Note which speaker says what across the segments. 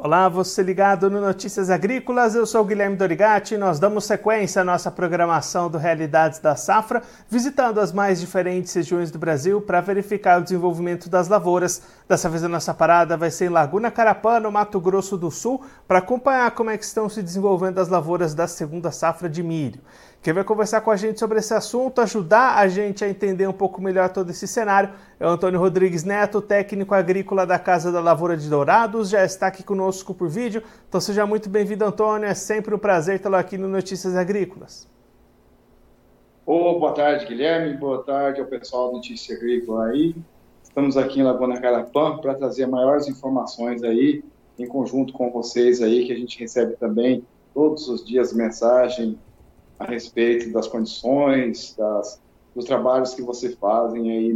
Speaker 1: Olá, você ligado no Notícias Agrícolas, eu sou o Guilherme Dorigatti e nós damos sequência à nossa programação do Realidades da Safra, visitando as mais diferentes regiões do Brasil para verificar o desenvolvimento das lavouras. Dessa vez a nossa parada vai ser em Laguna Carapã, no Mato Grosso do Sul, para acompanhar como é que estão se desenvolvendo as lavouras da segunda safra de milho. Quem vai conversar com a gente sobre esse assunto, ajudar a gente a entender um pouco melhor todo esse cenário, é o Antônio Rodrigues Neto, técnico agrícola da Casa da Lavoura de Dourados, já está aqui conosco por vídeo. Então seja muito bem-vindo, Antônio, é sempre um prazer tê-lo aqui no Notícias Agrícolas.
Speaker 2: Boa tarde, Guilherme, boa tarde ao pessoal do Notícia Agrícola aí. Estamos aqui em Laguna Carapã para trazer maiores informações aí, em conjunto com vocês aí, que a gente recebe também todos os dias mensagem a respeito das condições, dos trabalhos que vocês fazem aí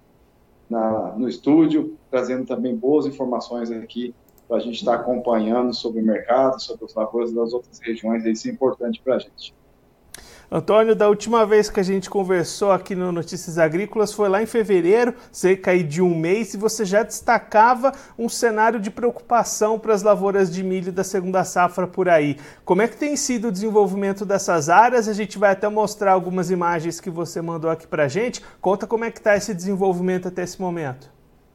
Speaker 2: no estúdio, trazendo também boas informações aqui para a gente estar acompanhando sobre o mercado, sobre os lavouras das outras regiões, isso é importante para a gente.
Speaker 1: Antônio, da última vez que a gente conversou aqui no Notícias Agrícolas foi lá em fevereiro, cerca aí de um mês, e você já destacava um cenário de preocupação para as lavouras de milho da segunda safra por aí. Como é que tem sido o desenvolvimento dessas áreas? A gente vai até mostrar algumas imagens que você mandou aqui para a gente. Conta como é que está esse desenvolvimento até esse momento.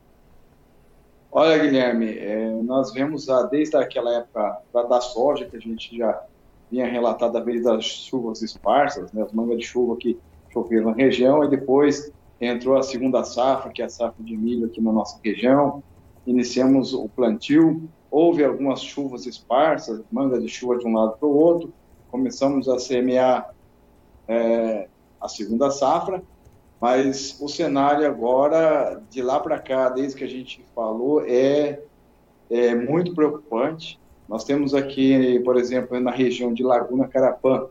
Speaker 2: Olha, Guilherme, nós vemos desde aquela época da soja, que a gente já vinha relatado a vez das chuvas esparsas, né, as mangas de chuva que choveram na região, e depois entrou a segunda safra, que é a safra de milho aqui na nossa região. Iniciamos o plantio, houve algumas chuvas esparsas, mangas de chuva de um lado para o outro, começamos a semear a segunda safra, mas o cenário agora, de lá para cá, desde que a gente falou, é muito preocupante. Nós temos aqui, por exemplo, na região de Laguna Carapã,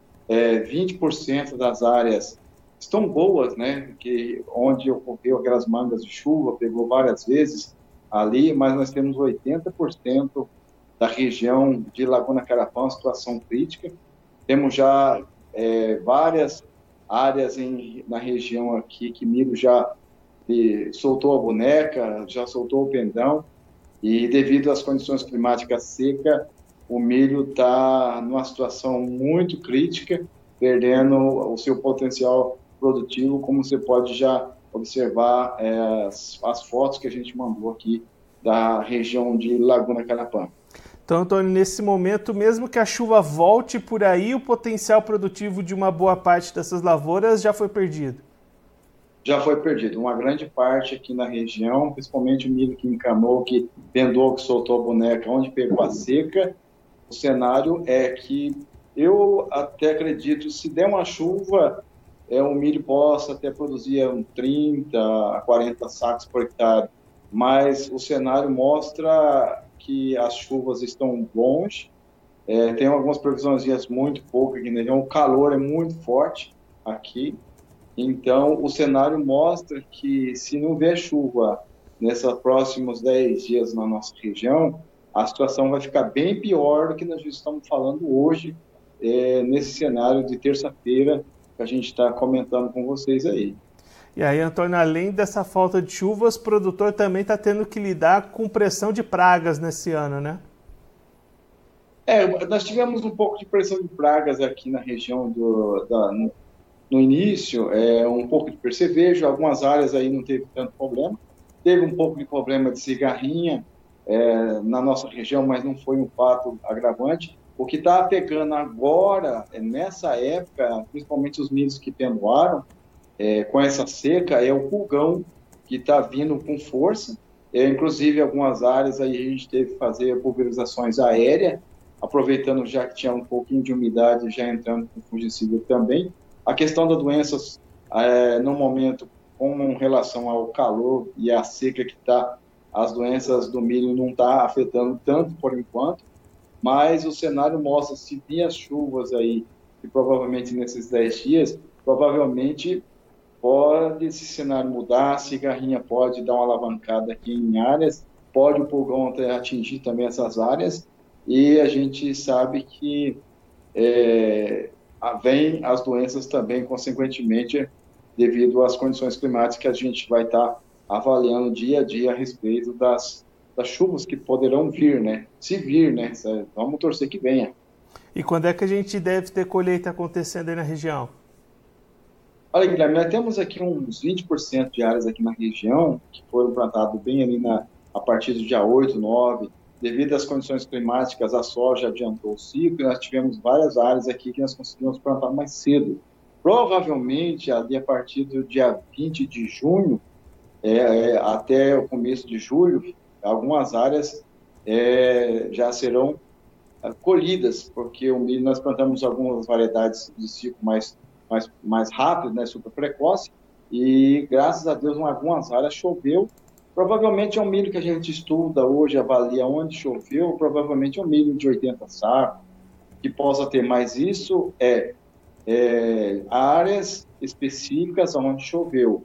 Speaker 2: 20% das áreas estão boas, né? Onde ocorreu aquelas mangas de chuva, pegou várias vezes ali, mas nós temos 80% da região de Laguna Carapã, uma situação crítica. Temos já várias áreas na região aqui que milho já soltou a boneca, já soltou o pendão, e devido às condições climáticas secas, o milho está numa situação muito crítica, perdendo o seu potencial produtivo, como você pode já observar as fotos que a gente mandou aqui da região de Laguna Carapã.
Speaker 1: Então, Antônio, nesse momento, mesmo que a chuva volte por aí, o potencial produtivo de uma boa parte dessas lavouras já foi perdido?
Speaker 2: Já foi perdido. Uma grande parte aqui na região, principalmente o milho que encanou, que pendou, que soltou a boneca, onde pegou a seca. O cenário é que eu até acredito, se der uma chuva, o milho possa até produzir 30 a 40 sacos por hectare, mas o cenário mostra que as chuvas estão longe, tem algumas previsões muito poucas aqui na região, o calor é muito forte aqui. Então, o cenário mostra que se não vier chuva nesses próximos 10 dias na nossa região, a situação vai ficar bem pior do que nós estamos falando hoje, nesse cenário de terça-feira que a gente está comentando com vocês aí.
Speaker 1: E aí, Antônio, além dessa falta de chuvas, o produtor também está tendo que lidar com pressão de pragas nesse ano, né?
Speaker 2: Nós tivemos um pouco de pressão de pragas aqui na região no início, um pouco de percevejo, algumas áreas aí não teve tanto problema. Teve um pouco de problema de cigarrinha na nossa região, mas não foi um fato agravante. O que está pegando agora, nessa época, principalmente os milhos que pendoaram, com essa seca, é o pulgão que está vindo com força. Inclusive, algumas áreas aí a gente teve que fazer pulverizações aéreas, aproveitando já que tinha um pouquinho de umidade, já entrando com fungicida também. A questão das doenças, no momento, com relação ao calor e à seca que está, as doenças do milho não estão afetando tanto por enquanto, mas o cenário mostra, se vir as chuvas aí, e provavelmente nesses 10 dias, provavelmente pode esse cenário mudar, a cigarrinha pode dar uma alavancada aqui em áreas, pode o pulgão até atingir também essas áreas, e a gente sabe que vem as doenças também, consequentemente, devido às condições climáticas que a gente vai estar avaliando dia a dia a respeito das das chuvas que poderão vir, né? Se vir, né? Vamos torcer que venha.
Speaker 1: E quando é que a gente deve ter colheita acontecendo aí na região?
Speaker 2: Olha, Guilherme, nós temos aqui uns 20% de áreas aqui na região que foram plantadas bem ali a partir do dia 8, 9. Devido às condições climáticas, a soja adiantou o ciclo e nós tivemos várias áreas aqui que nós conseguimos plantar mais cedo. Provavelmente, ali a partir do dia 20 de junho até o começo de julho, algumas áreas já serão colhidas, porque o milho nós plantamos algumas variedades de ciclo mais rápido, né, super precoce, e graças a Deus em algumas áreas choveu. Provavelmente é um milho que a gente estuda hoje, avalia onde choveu, provavelmente é um milho de 80 sacos, que possa ter mais isso, áreas específicas onde choveu,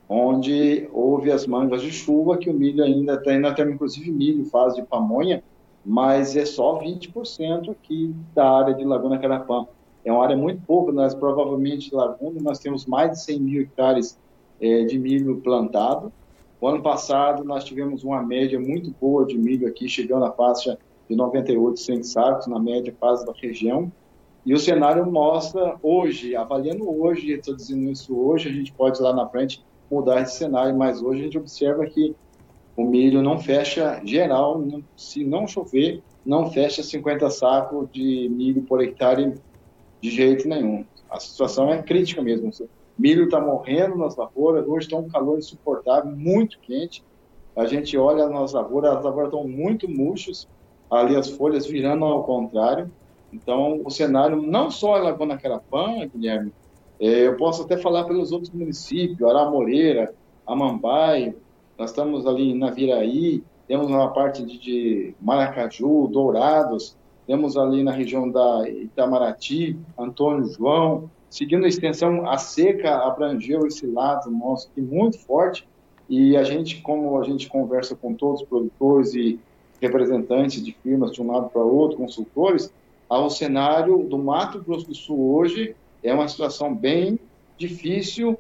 Speaker 2: onde houve as mangas de chuva, que o milho ainda tem inclusive milho, fase de pamonha, mas é só 20% aqui da área de Laguna Carapã. É uma área muito pouca, nós provavelmente, Laguna, nós temos mais de 100 mil hectares de milho plantado. O ano passado, nós tivemos uma média muito boa de milho aqui, chegando à faixa de 98, 100 sacos, na média quase da região. E o cenário mostra hoje, avaliando hoje, estou dizendo isso hoje, a gente pode lá na frente mudar esse cenário, mas hoje a gente observa que o milho não fecha geral, se não chover, não fecha 50 sacos de milho por hectare de jeito nenhum. A situação é crítica mesmo. O milho está morrendo nas lavouras, hoje está um calor insuportável, muito quente. A gente olha nas lavouras, as lavouras estão muito murchas, ali as folhas virando ao contrário. Então, o cenário não só em Laguna Carapã, Guilherme, eu posso até falar pelos outros municípios, Aramoreira, Amambai, nós estamos ali em Naviraí, temos uma parte de Maracaju, Dourados, temos ali na região da Itamaraty, Antônio João, seguindo a extensão, a seca abrangeu esse lado nosso aqui muito forte, e a gente, como a gente conversa com todos os produtores e representantes de firmas de um lado para o outro, consultores, o cenário do Mato Grosso do Sul hoje é uma situação bem difícil,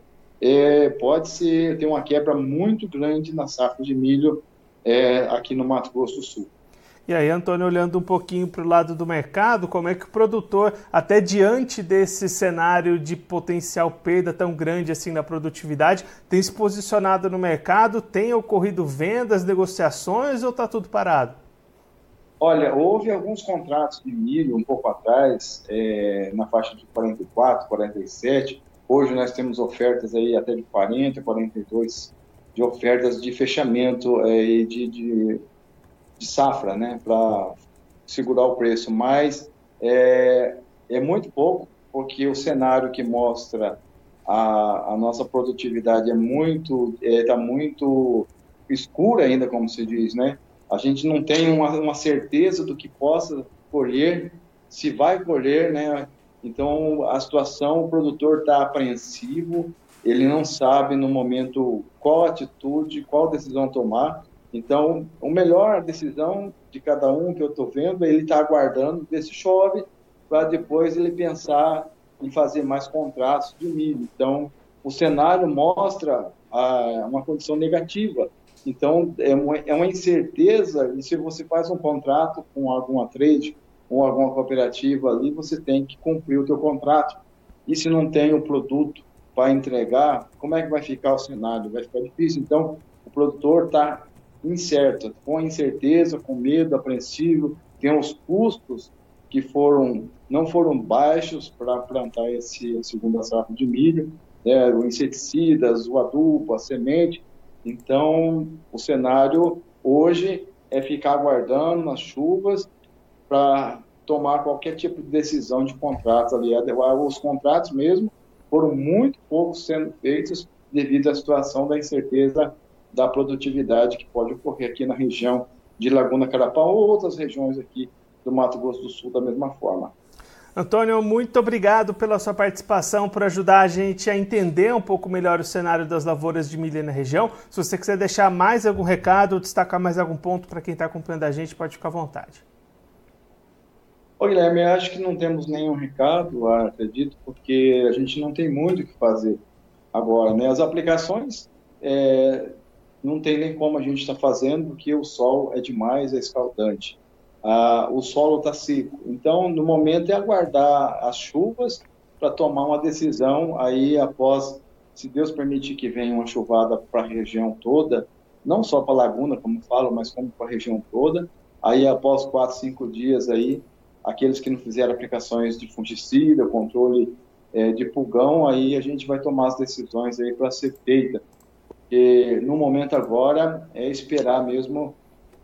Speaker 2: pode ter uma quebra muito grande na safra de milho aqui no Mato Grosso do Sul.
Speaker 1: E aí, Antônio, olhando um pouquinho para o lado do mercado, como é que o produtor, até diante desse cenário de potencial perda tão grande assim na produtividade, tem se posicionado no mercado? Tem ocorrido vendas, negociações ou está tudo parado?
Speaker 2: Olha, houve alguns contratos de milho um pouco atrás, na faixa de 44, 47. Hoje nós temos ofertas aí até de 40, 42 de ofertas de fechamento de safra, né, para segurar o preço, mas é muito pouco, porque o cenário que mostra a nossa produtividade está muito escura ainda, como se diz, né? A gente não tem uma certeza do que possa colher, se vai colher, né? Então, a situação, o produtor está apreensivo, ele não sabe no momento qual atitude, qual decisão tomar. Então, a melhor decisão de cada um que eu estou vendo, ele está aguardando ver se chove, para depois ele pensar em fazer mais contratos de milho. Então, o cenário mostra uma condição negativa. Então, é uma incerteza, e se você faz um contrato com alguma trade ou alguma cooperativa ali, você tem que cumprir o teu contrato. E se não tem o produto para entregar, como é que vai ficar o cenário? Vai ficar difícil. Então, o produtor está incerto, com incerteza, com medo, apreensivo, tem os custos que não foram baixos para plantar a segunda safra de milho, os inseticidas, o adubo, a semente. Então, o cenário hoje é ficar aguardando nas chuvas para tomar qualquer tipo de decisão de contrato ali. Os contratos mesmo foram muito poucos sendo feitos devido à situação da incerteza da produtividade que pode ocorrer aqui na região de Laguna Carapã ou outras regiões aqui do Mato Grosso do Sul da mesma forma.
Speaker 1: Antônio, muito obrigado pela sua participação, por ajudar a gente a entender um pouco melhor o cenário das lavouras de milho na região. Se você quiser deixar mais algum recado ou destacar mais algum ponto para quem está acompanhando a gente, pode ficar à vontade.
Speaker 2: Ô, Guilherme, eu acho que não temos nenhum recado, acredito, porque a gente não tem muito o que fazer agora, né? As aplicações não tem nem como a gente estar fazendo, porque o sol é demais, é escaldante. O solo está seco. Então, no momento, é aguardar as chuvas para tomar uma decisão aí após, se Deus permitir que venha uma chuvada para a região toda, não só para a Laguna, como falo, mas como para a região toda. Aí, após 4, 5 dias, aí, aqueles que não fizeram aplicações de fungicida, controle de pulgão, aí a gente vai tomar as decisões aí para ser feita. Porque, no momento agora, é esperar mesmo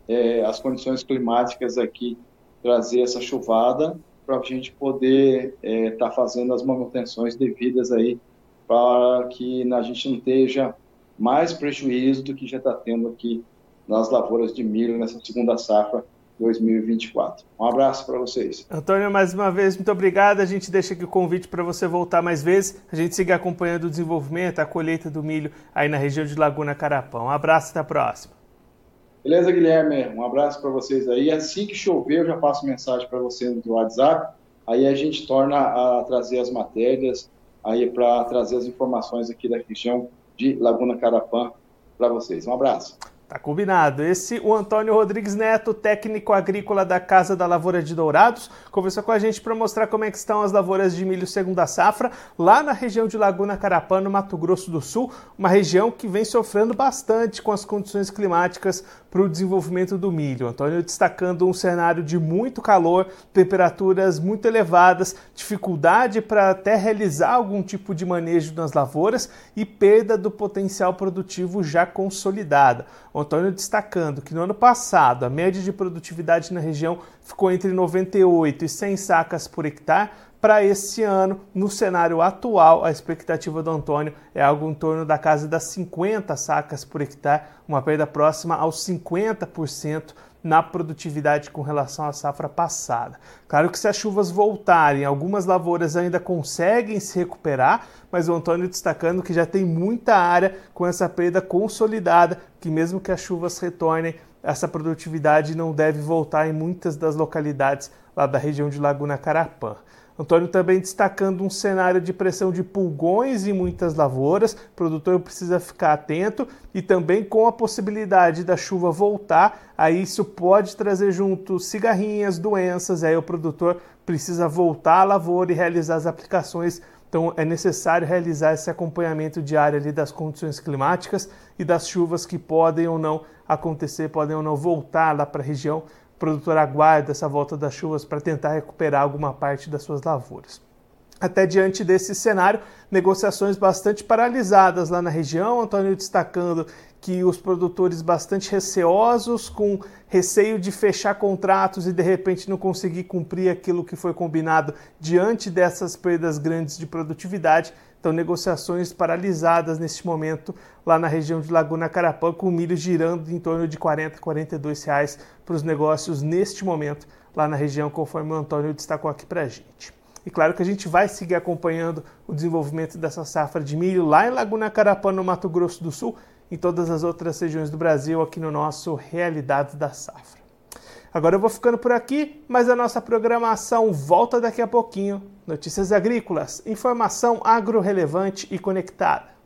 Speaker 2: as condições climáticas aqui trazer essa chuvada para a gente poder estar fazendo as manutenções devidas aí para que a gente não esteja mais prejuízo do que já está tendo aqui nas lavouras de milho nessa segunda safra 2024. Um abraço para vocês.
Speaker 1: Antônio, mais uma vez, muito obrigado. A gente deixa aqui o convite para você voltar mais vezes. A gente siga acompanhando o desenvolvimento, a colheita do milho aí na região de Laguna Carapã. Um abraço, até a próxima.
Speaker 2: Beleza, Guilherme? Um abraço para vocês aí. Assim que chover, eu já passo mensagem para você no WhatsApp. Aí a gente torna a trazer as matérias, aí para trazer as informações aqui da região de Laguna Carapã para vocês. Um abraço.
Speaker 1: Tá combinado. Esse, o Antônio Rodrigues Neto, técnico agrícola da Casa da Lavoura de Dourados, conversou com a gente para mostrar como é que estão as lavouras de milho segunda safra, lá na região de Laguna Carapã, no Mato Grosso do Sul, uma região que vem sofrendo bastante com as condições climáticas para o desenvolvimento do milho. Antônio destacando um cenário de muito calor, temperaturas muito elevadas, dificuldade para até realizar algum tipo de manejo nas lavouras e perda do potencial produtivo já consolidada. O Antônio destacando que no ano passado a média de produtividade na região ficou entre 98 e 100 sacas por hectare. Para esse ano, no cenário atual, a expectativa do Antônio é algo em torno da casa das 50 sacas por hectare, uma perda próxima aos 50% na produtividade com relação à safra passada. Claro que se as chuvas voltarem, algumas lavouras ainda conseguem se recuperar, mas o Antônio destacando que já tem muita área com essa perda consolidada, que mesmo que as chuvas retornem, essa produtividade não deve voltar em muitas das localidades lá da região de Laguna Carapã. Antônio também destacando um cenário de pressão de pulgões em muitas lavouras, o produtor precisa ficar atento e também com a possibilidade da chuva voltar, aí isso pode trazer junto cigarrinhas, doenças, aí o produtor precisa voltar à lavoura e realizar as aplicações. Então é necessário realizar esse acompanhamento diário ali das condições climáticas e das chuvas que podem ou não acontecer, podem ou não voltar lá para a região. O produtor aguarda essa volta das chuvas para tentar recuperar alguma parte das suas lavouras. Até diante desse cenário, negociações bastante paralisadas lá na região, Antônio destacando que os produtores bastante receosos, com receio de fechar contratos e de repente não conseguir cumprir aquilo que foi combinado diante dessas perdas grandes de produtividade. Então, negociações paralisadas neste momento lá na região de Laguna Carapã, com o milho girando em torno de R$ 40, R$ 42 para os negócios neste momento lá na região, conforme o Antônio destacou aqui para a gente. E claro que a gente vai seguir acompanhando o desenvolvimento dessa safra de milho lá em Laguna Carapã, no Mato Grosso do Sul, em todas as outras regiões do Brasil, aqui no nosso Realidades da Safra. Agora eu vou ficando por aqui, mas a nossa programação volta daqui a pouquinho. Notícias agrícolas, informação agro-relevante e conectada.